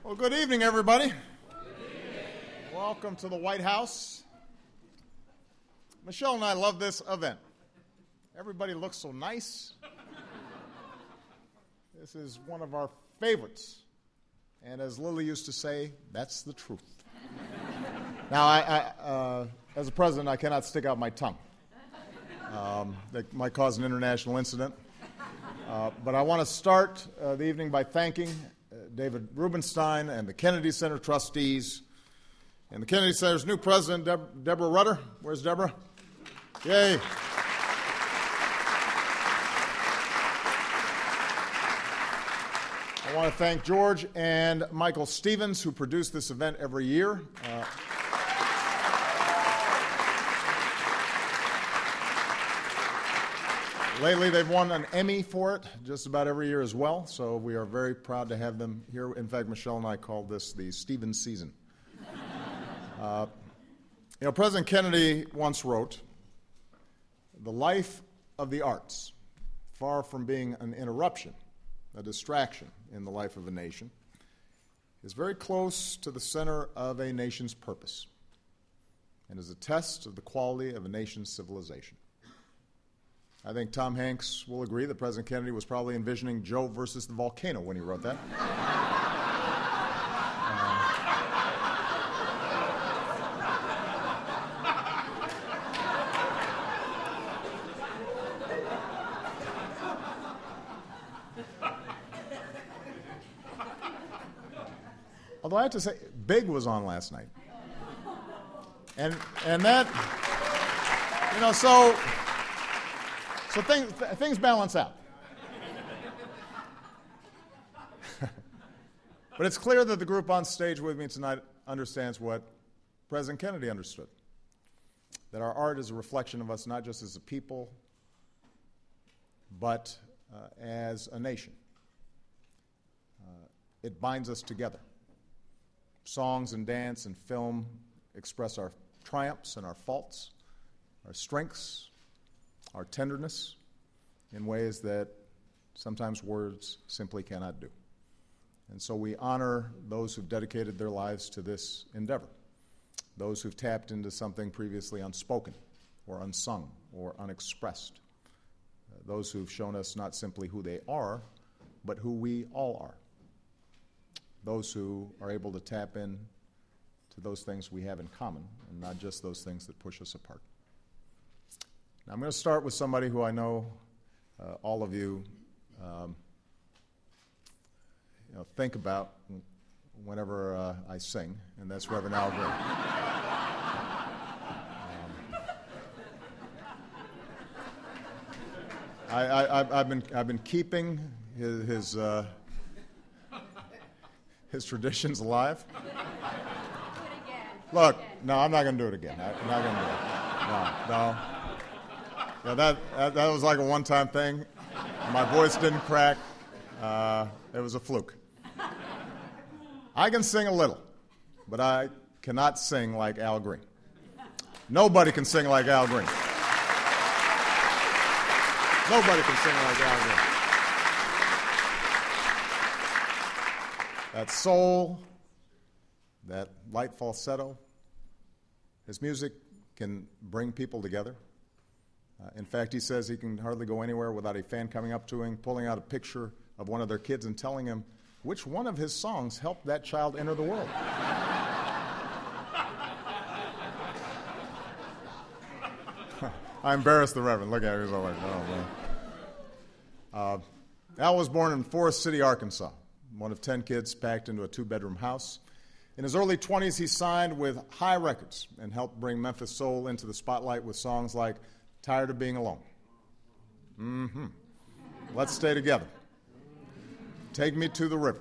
Well, good evening, everybody. Welcome to the White House. Michelle and I love this event. Everybody looks so nice. This is one of our favorites. And as Lily used to say, that's the truth. Now, I as a president, I cannot stick out my tongue. That might cause an international incident. But I want to start the evening by thanking David Rubenstein and the Kennedy Center trustees and the Kennedy Center's new president, Deborah Rutter. Where's Deborah? Yay. I want to thank George and Michael Stevens, who produce this event every year. Lately, they've won an Emmy for it just about every year as well, so we are very proud to have them here. In fact, Michelle and I called this the Stevens season. President Kennedy once wrote, "The life of the arts, far from being an interruption, a distraction in the life of a nation, is very close to the center of a nation's purpose and is a test of the quality of a nation's civilization." I think Tom Hanks will agree that President Kennedy was probably envisioning Joe versus the volcano when he wrote that. Although I have to say, Big was on last night. And that, so things balance out. But it's clear that the group on stage with me tonight understands what President Kennedy understood, that our art is a reflection of us not just as a people, but as a nation. It binds us together. Songs and dance and film express our triumphs and our faults, our strengths, our tenderness in ways that sometimes words simply cannot do. And so we honor those who've dedicated their lives to this endeavor, those who've tapped into something previously unspoken or unsung or unexpressed, those who've shown us not simply who they are, but who we all are, those who are able to tap in to those things we have in common and not just those things that push us apart. Now, I'm going to start with somebody who I know all of you, think about whenever I sing, and that's Reverend Al Green. I've been keeping his traditions alive. Do it again. Look, no, I'm not going to do it again. I'm not going to do it. No. Yeah, that was like a one-time thing. My voice didn't crack. It was a fluke. I can sing a little, but I cannot sing like Al Green. Nobody can sing like Al Green. Nobody can sing like Al Green. That soul, that light falsetto, his music can bring people together. In fact, he says he can hardly go anywhere without a fan coming up to him, pulling out a picture of one of their kids and telling him which one of his songs helped that child enter the world. I embarrassed the Reverend. Look at him. He's all like, oh, man. Al was born in Forest City, Arkansas, one of 10 kids packed into a 2-bedroom house. In his early 20s, he signed with High Records and helped bring Memphis soul into the spotlight with songs like Tired of Being Alone. Let's Stay Together. Take Me to the River.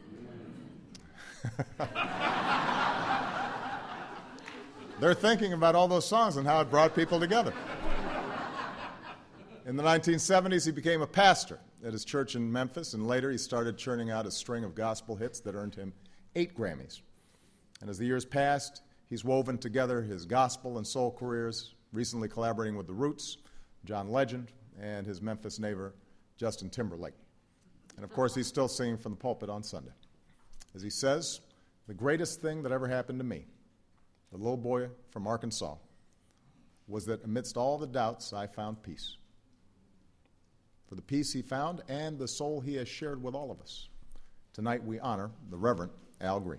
They're thinking about all those songs and how it brought people together. In the 1970s, he became a pastor at his church in Memphis, and later he started churning out a string of gospel hits that earned him 8 Grammys. And as the years passed, he's woven together his gospel and soul careers, recently collaborating with The Roots, John Legend, and his Memphis neighbor, Justin Timberlake. And of course, he's still singing from the pulpit on Sunday. As he says, the greatest thing that ever happened to me, the little boy from Arkansas, was that amidst all the doubts, I found peace. For the peace he found and the soul he has shared with all of us. Tonight we honor the Reverend Al Green.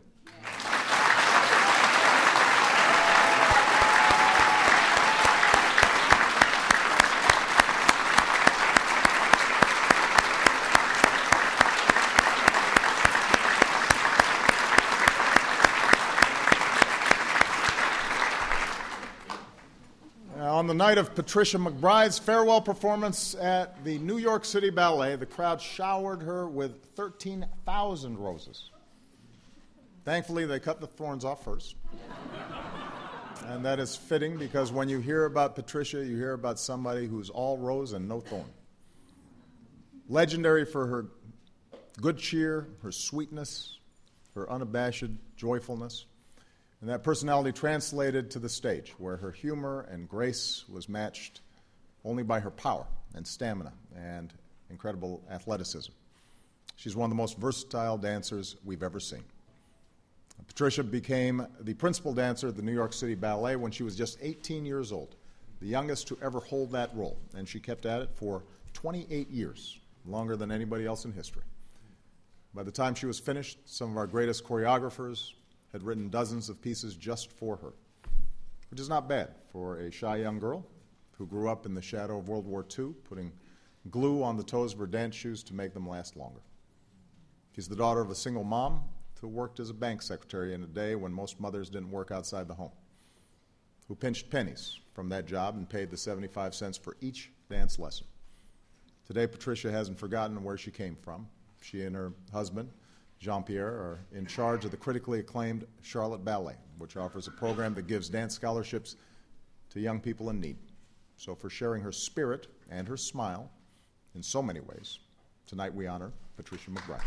On the night of Patricia McBride's farewell performance at the New York City Ballet, the crowd showered her with 13,000 roses. Thankfully, they cut the thorns off first. And that is fitting because when you hear about Patricia, you hear about somebody who's all rose and no thorn. Legendary for her good cheer, her sweetness, her unabashed joyfulness. And that personality translated to the stage, where her humor and grace was matched only by her power and stamina and incredible athleticism. She's one of the most versatile dancers we've ever seen. Patricia became the principal dancer at the New York City Ballet when she was just 18 years old, the youngest to ever hold that role, and she kept at it for 28 years, longer than anybody else in history. By the time she was finished, some of our greatest choreographers had written dozens of pieces just for her, which is not bad for a shy young girl who grew up in the shadow of World War II, putting glue on the toes of her dance shoes to make them last longer. She's the daughter of a single mom who worked as a bank secretary in a day when most mothers didn't work outside the home, who pinched pennies from that job and paid the 75 cents for each dance lesson. Today, Patricia hasn't forgotten where she came from. She and her husband, Jean-Pierre, are in charge of the critically acclaimed Charlotte Ballet, which offers a program that gives dance scholarships to young people in need. So for sharing her spirit and her smile in so many ways, tonight we honor Patricia McBride.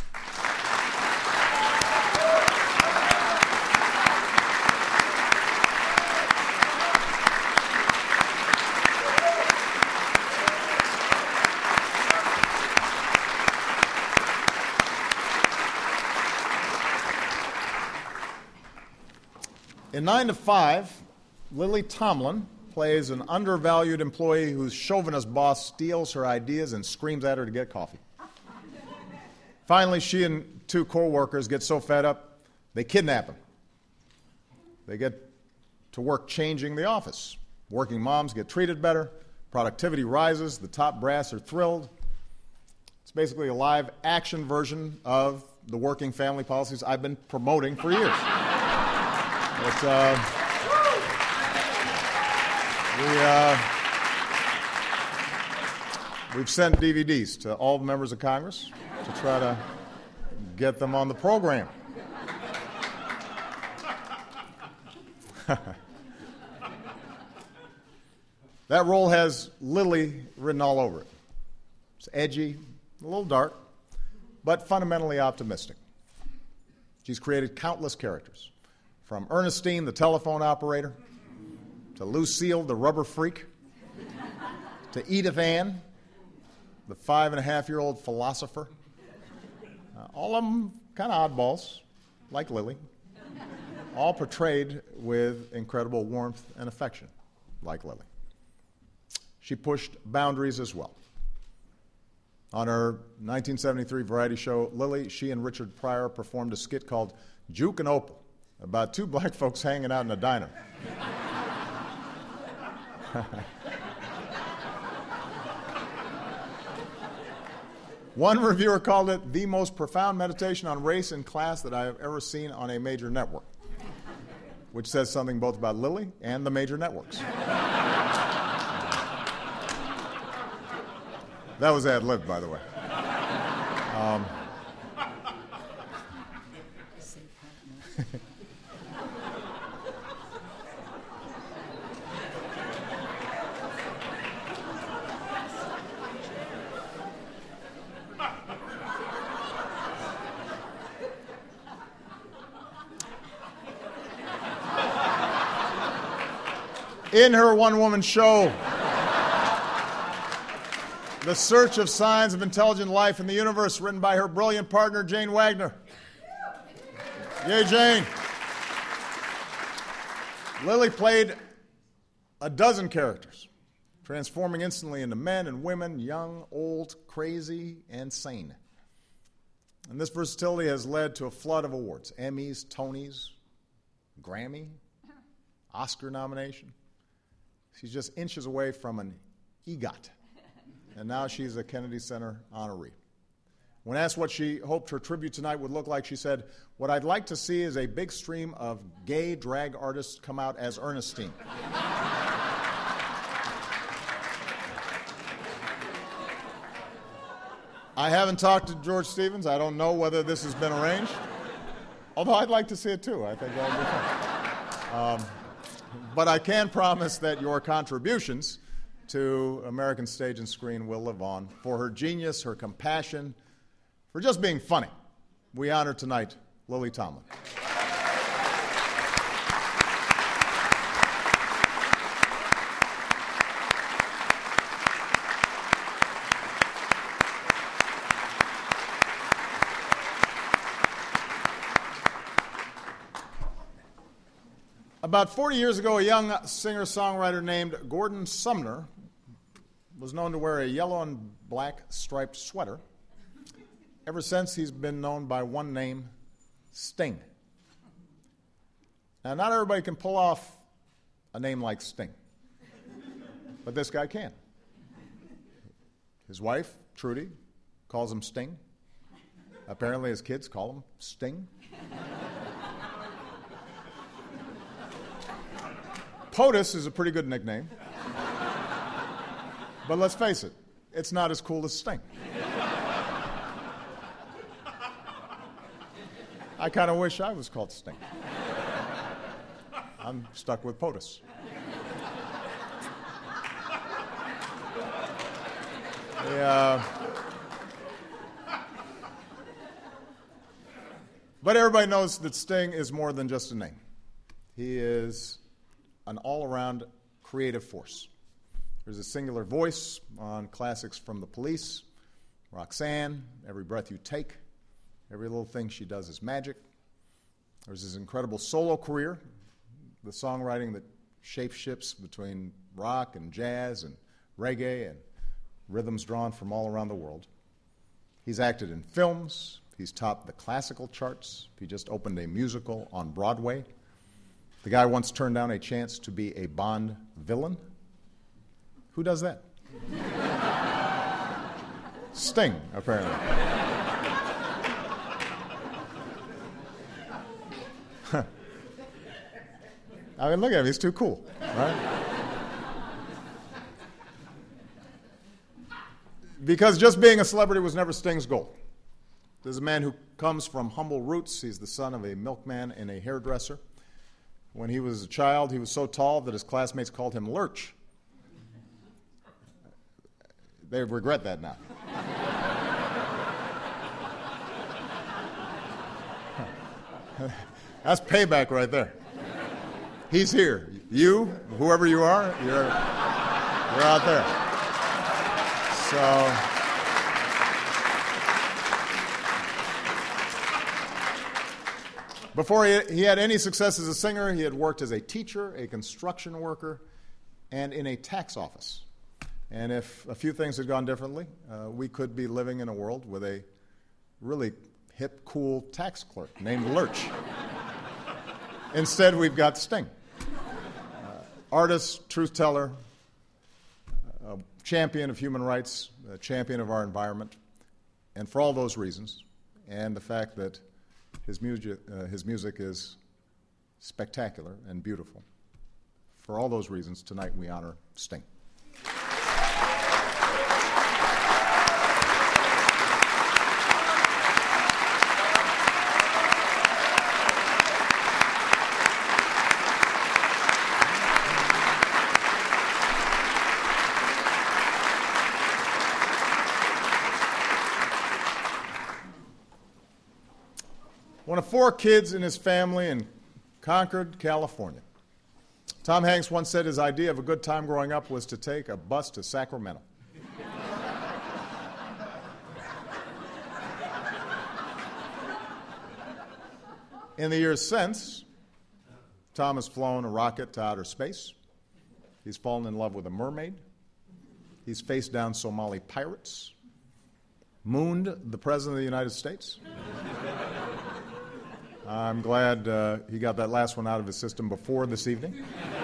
In 9 to 5, Lily Tomlin plays an undervalued employee whose chauvinist boss steals her ideas and screams at her to get coffee. Finally, she and two co-workers get so fed up, they kidnap him. They get to work changing the office. Working moms get treated better, productivity rises, the top brass are thrilled. It's basically a live action version of the working family policies I've been promoting for years. We've sent DVDs to all the members of Congress to try to get them on the program. That role has Lily written all over it. It's edgy, a little dark, but fundamentally optimistic. She's created countless characters, from Ernestine, the telephone operator, to Lucille, the rubber freak, to Edith Ann, the 5.5-year-old philosopher. All of them kind of oddballs, like Lily, all portrayed with incredible warmth and affection, like Lily. She pushed boundaries as well. On her 1973 variety show, Lily, she and Richard Pryor performed a skit called Juke and Opal, about two black folks hanging out in a diner. One reviewer called it the most profound meditation on race and class that I have ever seen on a major network, which says something both about Lily and the major networks. That was ad-libbed, by the way. In her one-woman show, The Search of Signs of Intelligent Life in the Universe, written by her brilliant partner, Jane Wagner. Yay, Jane. Lily played a dozen characters, transforming instantly into men and women, young, old, crazy, and sane. And this versatility has led to a flood of awards: Emmys, Tonys, Grammy, Oscar nomination. She's just inches away from an EGOT, and now she's a Kennedy Center honoree. When asked what she hoped her tribute tonight would look like, she said, "What I'd like to see is a big stream of gay drag artists come out as Ernestine." I haven't talked to George Stevens. I don't know whether this has been arranged, although I'd like to see it too. I think that would be fun. But I can promise that your contributions to American stage and screen will live on. For her genius, her compassion, for just being funny, we honor tonight Lily Tomlin. About 40 years ago, a young singer-songwriter named Gordon Sumner was known to wear a yellow and black striped sweater. Ever since, he's been known by one name, Sting. Now, not everybody can pull off a name like Sting, but this guy can. His wife, Trudy, calls him Sting. Apparently, his kids call him Sting. POTUS is a pretty good nickname. But let's face it, it's not as cool as Sting. I kind of wish I was called Sting. I'm stuck with POTUS. But everybody knows that Sting is more than just a name. He is an all-around creative force. There's a singular voice on classics from The Police, Roxanne, Every Breath You Take. Every little thing she does is magic. There's his incredible solo career, the songwriting that shape-shifts between rock and jazz and reggae and rhythms drawn from all around the world. He's acted in films. He's topped the classical charts. He just opened a musical on Broadway. The guy once turned down a chance to be a Bond villain. Who does that? Sting, apparently. I mean, look at him. He's too cool, right? Because just being a celebrity was never Sting's goal. There's a man who comes from humble roots. He's the son of a milkman and a hairdresser. When he was a child, he was so tall that his classmates called him Lurch. They regret that now. That's payback right there. He's here. You, whoever you are, you're out there. So before he had any success as a singer, he had worked as a teacher, a construction worker, and in a tax office. And if a few things had gone differently, we could be living in a world with a really hip, cool tax clerk named Lurch. Instead, we've got Sting. Artist, truth teller, a champion of human rights, a champion of our environment. And for all those reasons, and the fact that his music is spectacular and beautiful, for all those reasons, tonight we honor Sting. One of 4 kids in his family in Concord, California. Tom Hanks once said his idea of a good time growing up was to take a bus to Sacramento. In the years since, Tom has flown a rocket to outer space. He's fallen in love with a mermaid. He's faced down Somali pirates, mooned the President of the United States. I'm glad he got that last one out of his system before this evening.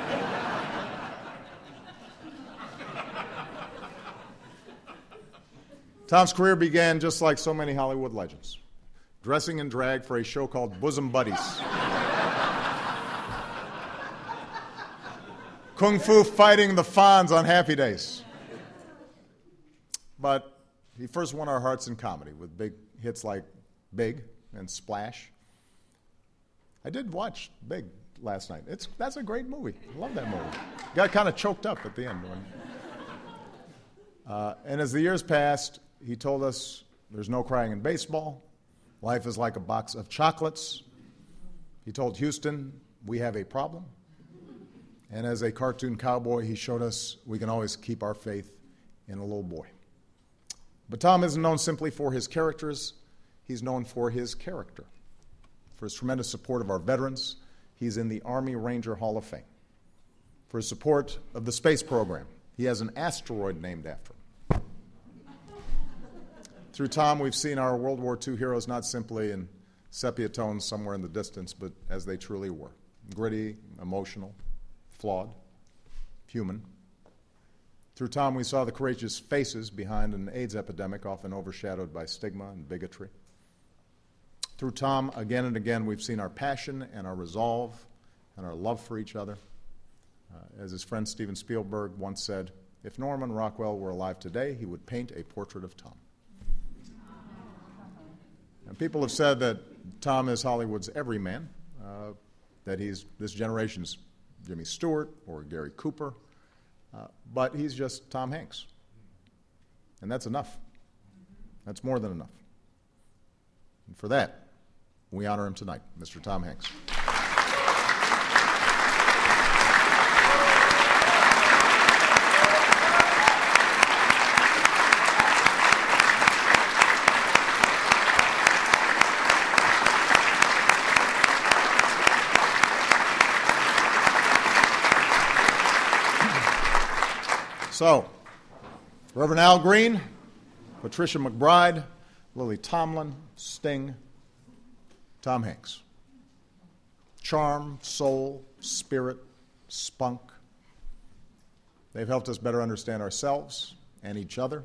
Tom's career began just like so many Hollywood legends, dressing in drag for a show called Bosom Buddies. Kung fu fighting the Fonz on Happy Days. But he first won our hearts in comedy with big hits like Big and Splash. I did watch Big last night. That's a great movie. I love that movie. Got kind of choked up at the end. And as the years passed, he told us there's no crying in baseball. Life is like a box of chocolates. He told Houston, we have a problem. And as a cartoon cowboy, he showed us we can always keep our faith in a little boy. But Tom isn't known simply for his characters. He's known for his character. For his tremendous support of our veterans, he's in the Army Ranger Hall of Fame. For his support of the space program, he has an asteroid named after him. Through Tom, we've seen our World War II heroes not simply in sepia tones somewhere in the distance, but as they truly were. Gritty, emotional, flawed, human. Through Tom, we saw the courageous faces behind an AIDS epidemic often overshadowed by stigma and bigotry. Through Tom, again and again, we've seen our passion and our resolve and our love for each other. As his friend Steven Spielberg once said, if Norman Rockwell were alive today, he would paint a portrait of Tom. And people have said that Tom is Hollywood's everyman, that he's this generation's Jimmy Stewart or Gary Cooper, but he's just Tom Hanks. And that's enough. That's more than enough. And for that, we honor him tonight, Mr. Tom Hanks. So, Reverend Al Green, Patricia McBride, Lily Tomlin, Sting, Tom Hanks. Charm, soul, spirit, spunk. They've helped us better understand ourselves and each other.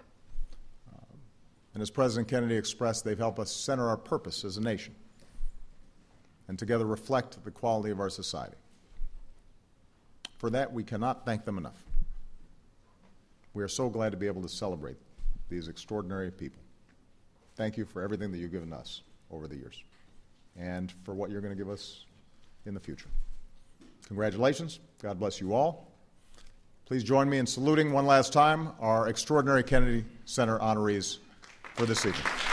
And as President Kennedy expressed, they've helped us center our purpose as a nation and together reflect the quality of our society. For that, we cannot thank them enough. We are so glad to be able to celebrate these extraordinary people. Thank you for everything that you've given us over the years and for what you're going to give us in the future. Congratulations. God bless you all. Please join me in saluting one last time our extraordinary Kennedy Center honorees for this evening.